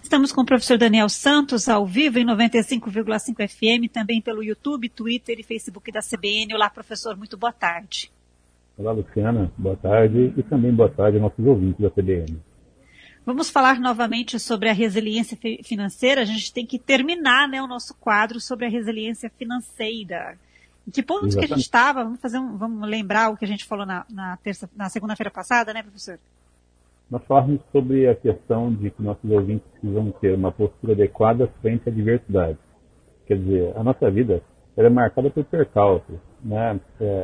Estamos com o professor Daniel Santos, ao vivo, em 95,5 FM, também pelo YouTube, Twitter e Facebook da CBN. Olá, professor, muito boa tarde. Olá, Luciana, boa tarde e também boa tarde aos nossos ouvintes da CBN. Vamos falar novamente sobre a resiliência financeira. A gente tem que terminar, o nosso quadro sobre a resiliência financeira. Em que ponto que a gente estava? Vamos lembrar o que a gente falou na segunda-feira passada, né, professor? Nós falamos sobre a questão de que nossos ouvintes precisam ter uma postura adequada frente à adversidade. Quer dizer, a nossa vida ela é marcada por percalços, né?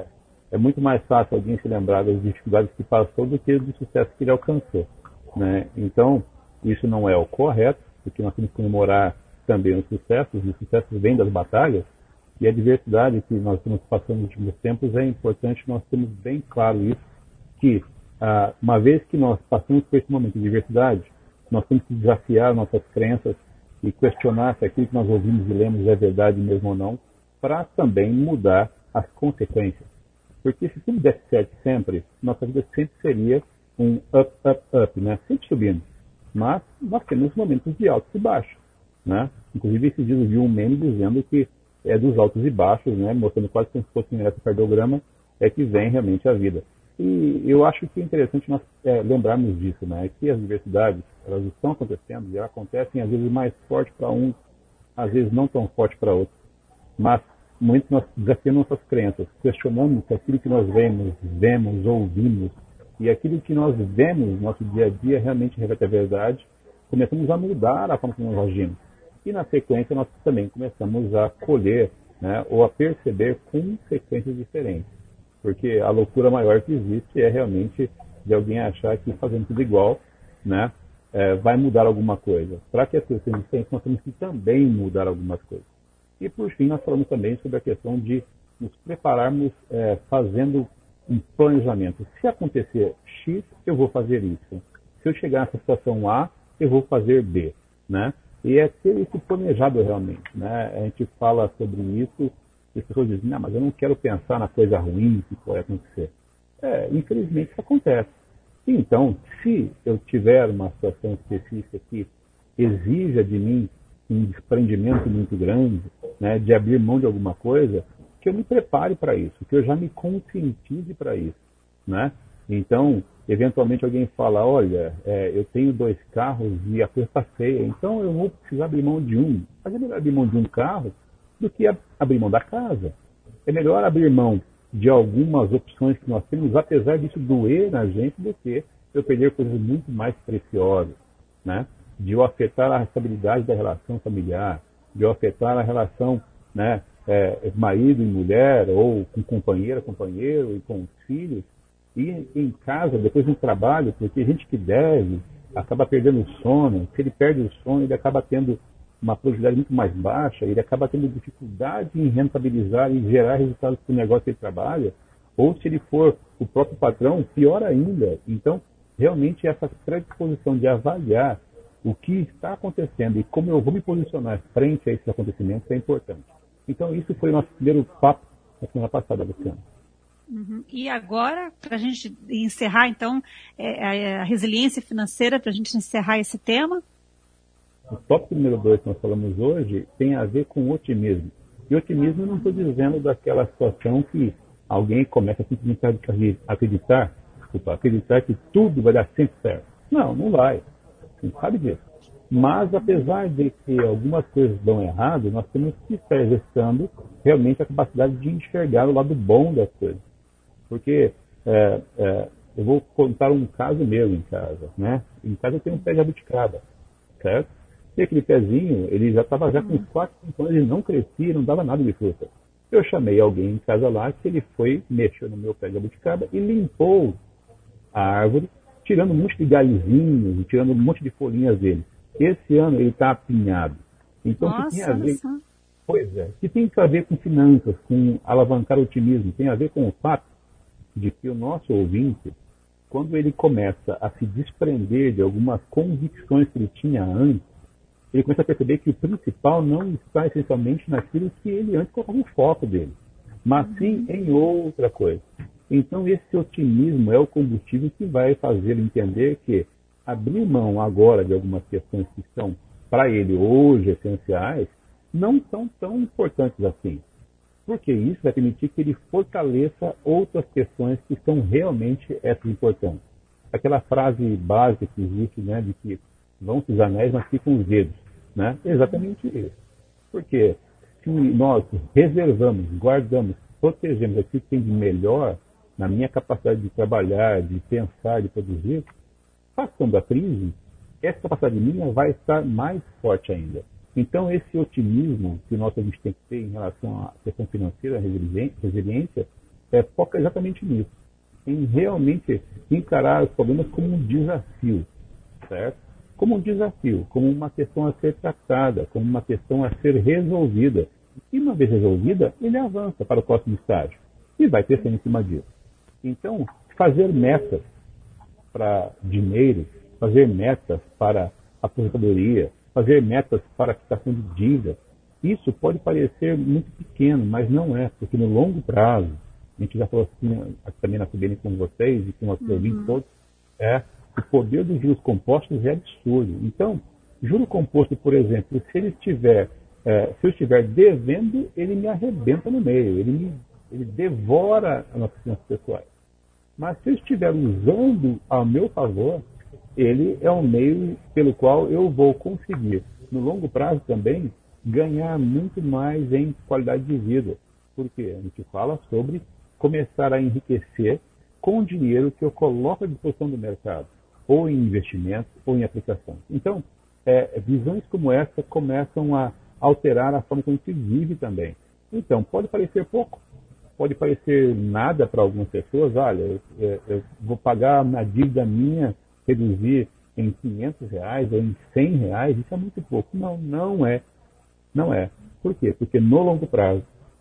É muito mais fácil alguém se lembrar das dificuldades que passou do que do sucesso que ele alcançou, né? Então, isso não é o correto, porque nós temos que comemorar também os sucessos vêm das batalhas, e a adversidade que nós estamos passando nos últimos tempos é importante nós termos bem claro isso, que uma vez que nós passamos por esse momento de adversidade, nós temos que desafiar nossas crenças e questionar se aquilo que nós ouvimos e lemos é verdade mesmo ou não, para também mudar as consequências. Porque se tudo desse certo sempre, nossa vida sempre seria um up, up, up, né? Sempre subindo. Mas nós temos momentos de altos e baixos, né? Inclusive, esses dias eu vi um meme dizendo que é dos altos e baixos, né? Mostrando quase como se fosse um eletrocardiograma, é que vem realmente a vida. E eu acho que é interessante nós lembrarmos disso, né? Que as adversidades, elas estão acontecendo e elas acontecem às vezes mais forte para um, às vezes não tão forte para outro. Mas muito nós desafiamos nossas crenças, questionamos se aquilo que nós vemos, ouvimos, e aquilo que nós vemos no nosso dia a dia realmente reflete a verdade, começamos a mudar a forma como nós agimos. E na sequência nós também começamos a colher, né, ou a perceber consequências diferentes. Porque a loucura maior que existe é realmente de alguém achar que fazendo tudo igual, né, vai mudar alguma coisa. Para que as coisas sejam diferentes, nós temos que também mudar algumas coisas. E por fim, nós falamos também sobre a questão de nos prepararmos fazendo um planejamento. Se acontecer X, eu vou fazer isso. Se eu chegar nessa situação A, eu vou fazer B, né? E é ter isso planejado realmente, né? A gente fala sobre isso e as pessoas dizem, não, mas eu não quero pensar na coisa ruim que pode acontecer. Infelizmente isso acontece. Então, se eu tiver uma situação específica que exija de mim um desprendimento muito grande, né, de abrir mão de alguma coisa, que eu me prepare para isso, que eu já me conscientize para isso, né? Então, eventualmente alguém fala, olha, eu tenho 2 carros e a coisa está feia, então eu vou precisar abrir mão de um. Mas é melhor abrir mão de um carro do que abrir mão da casa. É melhor abrir mão de algumas opções que nós temos, apesar disso doer na gente, do que eu perder coisas muito mais preciosas, né? De eu afetar a estabilidade da relação familiar, de eu afetar a relação, né, marido e mulher, ou com companheira, companheiro, e com os filhos, e em casa, depois no trabalho, porque a gente que deve acaba perdendo o sono. Se ele perde o sono, ele acaba tendo uma produtividade muito mais baixa, ele acaba tendo dificuldade em rentabilizar e gerar resultados para o negócio que ele trabalha, ou se ele for o próprio patrão, pior ainda. Então, realmente, essa predisposição de avaliar o que está acontecendo e como eu vou me posicionar frente a esses acontecimentos é importante. Então, isso foi o nosso primeiro papo na semana passada, Luciano. Uhum. E agora, para a gente encerrar, então, a resiliência financeira, para a gente encerrar esse tema? O tópico número 2 que nós falamos hoje tem a ver com otimismo. E otimismo eu não estou dizendo daquela situação que alguém começa simplesmente a acreditar que tudo vai dar sempre certo. Não vai. A gente sabe disso. Mas, apesar de que algumas coisas dão errado, nós temos que estar exercitando realmente a capacidade de enxergar o lado bom das coisas. Porque eu vou contar um caso meu em casa, né? Em casa eu tenho um pé de jabuticaba, certo? E aquele pezinho, ele já estava com uns 4, 5 anos, ele não crescia, não dava nada de fruta. Eu chamei alguém em casa lá, que ele foi, mexeu no meu pé de jabuticaba e limpou a árvore, tirando um monte de galhozinhos e tirando um monte de folhinhas dele. Esse ano ele está apinhado. Então, nossa, o que tem a ver? Pois é, que tem a ver com finanças, com alavancar o otimismo, tem a ver com o fato de que o nosso ouvinte, quando ele começa a se desprender de algumas convicções que ele tinha antes, ele começa a perceber que o principal não está essencialmente naquilo que ele antes colocava o foco dele, mas sim em outra coisa. Então, esse otimismo é o combustível que vai fazer ele entender que abrir mão agora de algumas questões que são para ele hoje essenciais, não são tão importantes assim. Porque isso vai permitir que ele fortaleça outras questões que são realmente essas importantes. Aquela frase básica que existe, né, de que vão-se os anéis, mas ficam os dedos. Né? Exatamente isso. Porque se nós reservamos, guardamos, protegemos aquilo que tem de melhor na minha capacidade de trabalhar, de pensar, de produzir, passando a crise, essa capacidade minha vai estar mais forte ainda. Então, esse otimismo que o nosso ouvinte tem que ter em relação à questão financeira, à resiliência, foca exatamente nisso. Em realmente encarar os problemas como um desafio, certo? Como um desafio, como uma questão a ser tratada, como uma questão a ser resolvida. E uma vez resolvida, ele avança para o próximo estágio e vai crescendo em cima disso. Então, fazer metas para dinheiro, fazer metas para aposentadoria, fazer metas para a quitação de dívidas, isso pode parecer muito pequeno, mas não é, porque no longo prazo, a gente já falou assim, também na CBN com vocês e com nossos ouvintes todos, o poder dos juros compostos é absurdo. Então, juro composto, por exemplo, se eu estiver devendo, ele me arrebenta no meio, ele devora as nossas finanças pessoais. Mas se eu estiver usando ao meu favor, ele é um meio pelo qual eu vou conseguir, no longo prazo também, ganhar muito mais em qualidade de vida. Porque a gente fala sobre começar a enriquecer com o dinheiro que eu coloco à disposição do mercado, ou em investimento, ou em aplicação. Então, visões como essa começam a alterar a forma como a gente vive também. Então, pode parecer pouco, pode parecer nada para algumas pessoas. Olha, eu vou pagar uma dívida minha, reduzir em R$500 ou em R$100, isso é muito pouco. Não, não é. Não é. Por quê? Porque no longo prazo,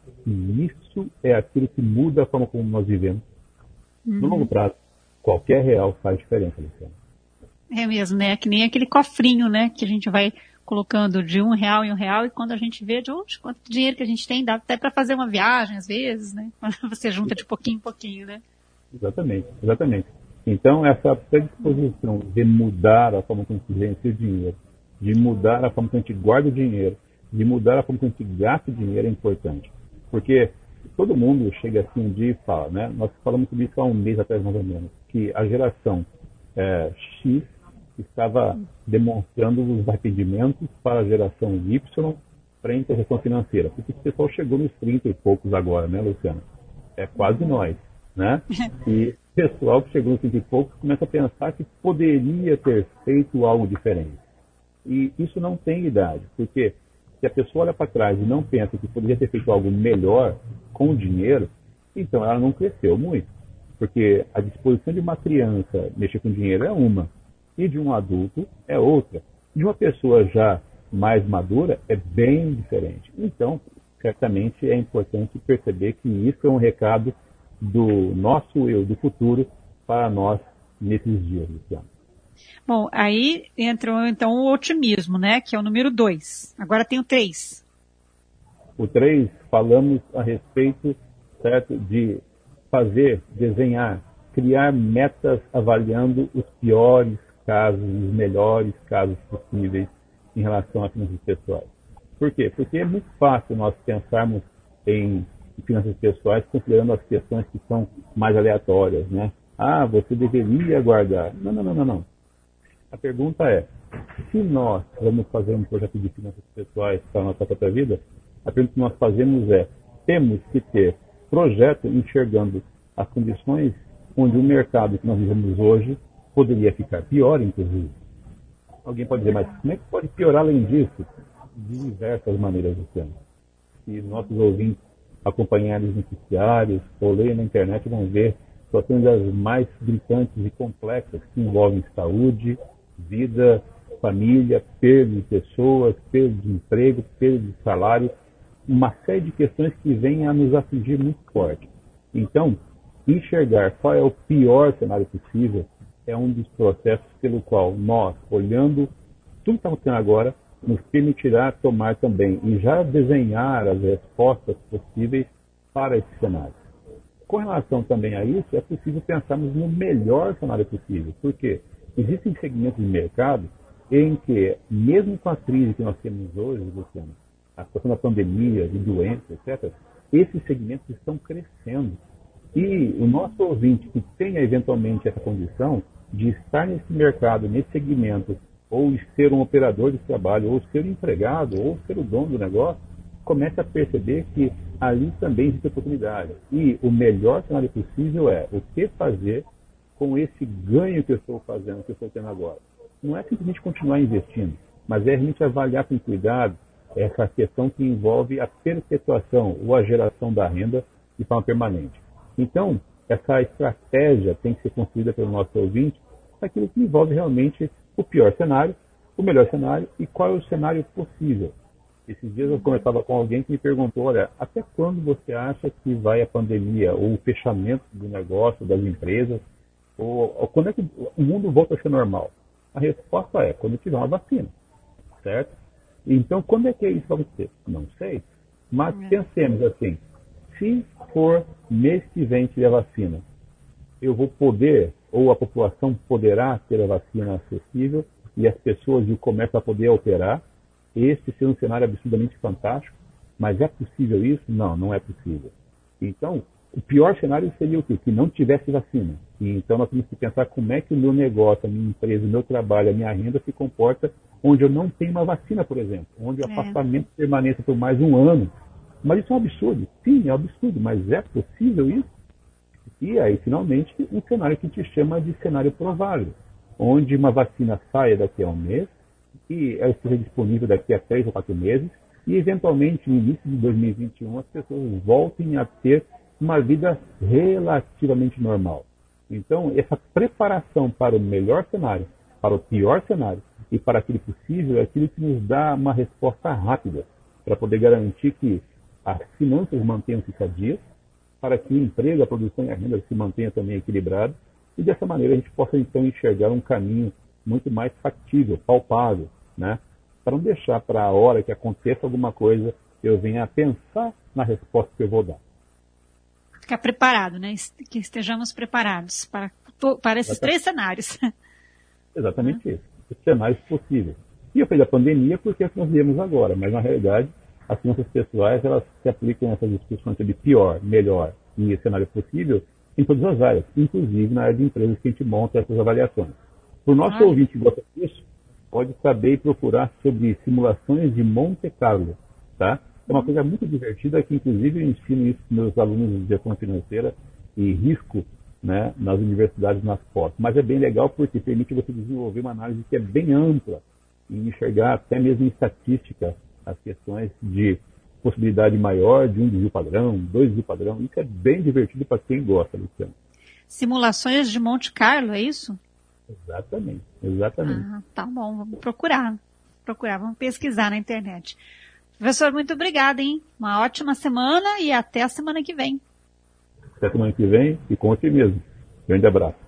isso é aquilo que muda a forma como nós vivemos. No longo prazo, qualquer real faz diferença, Luciana. É mesmo, né? Que nem aquele cofrinho, né? Que a gente vai colocando de R$1 em R$1 e quando a gente vê de onde, quanto dinheiro que a gente tem, dá até para fazer uma viagem às vezes, né? Você junta de pouquinho em pouquinho, né? Exatamente, exatamente. Então, essa predisposição de mudar a forma como a gente gerencia o dinheiro, de mudar a forma como a gente guarda o dinheiro, de mudar a forma como a gente gasta o dinheiro é importante. Porque todo mundo chega assim um dia e fala, né? Nós falamos sobre isso há um mês atrás, mais ou menos, que a geração X estava demonstrando os arrependimentos para a geração Y frente à gestão financeira. Porque esse pessoal chegou nos 30 e poucos agora, né, Luciana? É quase nós, né? E o pessoal que chegou nos 30 e poucos começa a pensar que poderia ter feito algo diferente. E isso não tem idade, porque se a pessoa olha para trás e não pensa que poderia ter feito algo melhor com o dinheiro, então ela não cresceu muito. Porque a disposição de uma criança mexer com dinheiro é uma, e de um adulto é outra. De uma pessoa já mais madura é bem diferente. Então, certamente é importante perceber que isso é um recado do nosso eu do futuro para nós nesses dias, Luciano. Bom, aí entra então o otimismo, né? Que é o número 2. Agora tem o 3. O 3, falamos a respeito, certo, de fazer, desenhar, criar metas avaliando os piores casos, os melhores casos possíveis em relação a finanças pessoais. Por quê? Porque é muito fácil nós pensarmos em finanças pessoais considerando as questões que são mais aleatórias, né? Ah, você deveria guardar. Não. A pergunta é, se nós vamos fazer um projeto de finanças pessoais para a nossa própria vida, a pergunta que nós fazemos é, temos que ter projeto enxergando as condições onde o mercado que nós vivemos hoje poderia ficar pior, inclusive. Alguém pode dizer, mas como é que pode piorar além disso? De diversas maneiras, Luciano. Se nossos ouvintes acompanharem os noticiários ou lerem na internet, vão ver situações das mais gritantes e complexas que envolvem saúde, vida, família, perda de pessoas, perda de emprego, perda de salário, uma série de questões que vêm a nos afligir muito forte. Então, enxergar qual é o pior cenário possível é um dos processos pelo qual nós, olhando tudo que está acontecendo agora, nos permitirá tomar também e já desenhar as respostas possíveis para esse cenário. Com relação também a isso, é possível pensarmos no melhor cenário possível. Por quê? Existem segmentos de mercado em que, mesmo com a crise que nós temos hoje, Luciano, a situação da pandemia, de doenças, etc., esses segmentos estão crescendo. E o nosso ouvinte que tenha eventualmente essa condição de estar nesse mercado, nesse segmento, ou ser um operador de trabalho, ou ser um empregado, ou ser o dono do negócio, comece a perceber que ali também existe oportunidade. E o melhor cenário possível é o que fazer com esse ganho que eu estou fazendo, que eu estou tendo agora. Não é simplesmente continuar investindo, mas é realmente avaliar com cuidado essa questão que envolve a perpetuação ou a geração da renda de forma permanente. Então, essa estratégia tem que ser construída pelo nosso ouvinte para aquilo que envolve realmente o pior cenário, o melhor cenário e qual é o cenário possível. Esses dias eu conversava com alguém que me perguntou, olha, até quando você acha que vai a pandemia ou o fechamento do negócio, das empresas, ou quando é que o mundo volta a ser normal? A resposta é quando tiver uma vacina, certo? Então, quando é que isso vai acontecer? Não sei, mas pensemos assim, se for mês que vem tiver vacina, eu vou poder, ou a população poderá ter a vacina acessível e as pessoas e o comércio vão poder operar. Este seria um cenário absurdamente fantástico, mas é possível isso? Não, não é possível. Então, o pior cenário seria o quê? Que não tivesse vacina. E então nós temos que pensar como é que o meu negócio, a minha empresa, o meu trabalho, a minha renda se comporta onde eu não tenho uma vacina, por exemplo, onde o afastamento permaneça por mais um ano. Mas isso é um absurdo. Sim, é um absurdo, mas é possível isso? E aí, finalmente, um cenário que a gente chama de cenário provável, onde uma vacina saia daqui a um mês e ela esteja disponível daqui a 3 ou 4 meses e, eventualmente, no início de 2021, as pessoas voltem a ter uma vida relativamente normal. Então, essa preparação para o melhor cenário, para o pior cenário e para aquele possível é aquilo que nos dá uma resposta rápida para poder garantir que as finanças mantenham-se sadias, para que o emprego, a produção e a renda se mantenham também equilibrados e dessa maneira a gente possa então enxergar um caminho muito mais factível, palpável, né? Para não deixar para a hora que aconteça alguma coisa eu venha a pensar na resposta que eu vou dar. Ficar preparado, né? Que estejamos preparados para esses 3 cenários. Exatamente isso. Os cenários possíveis. E eu falei da pandemia porque é o que nós vemos agora, mas na realidade as finanças pessoais elas se aplicam nessas discussões de pior, melhor e cenário possível em todas as áreas, inclusive na área de empresas que a gente monta essas avaliações. Para o nosso ouvinte que gosta disso, pode saber e procurar sobre simulações de Monte Carlo, tá? É uma coisa muito divertida que, inclusive, eu ensino isso para meus alunos de gestão financeira e risco, né, nas universidades, nas pós. Mas é bem legal porque permite você desenvolver uma análise que é bem ampla e enxergar até mesmo em estatística as questões de possibilidade maior de um desvio padrão, 2 desvio padrão. Isso é bem divertido para quem gosta, Luciano. Simulações de Monte Carlo, é isso? Exatamente, exatamente. Ah, tá bom, vamos procurar, vamos pesquisar na internet. Professor, muito obrigada, hein? Uma ótima semana e até a semana que vem. Até a semana que vem e conte mesmo. Grande abraço.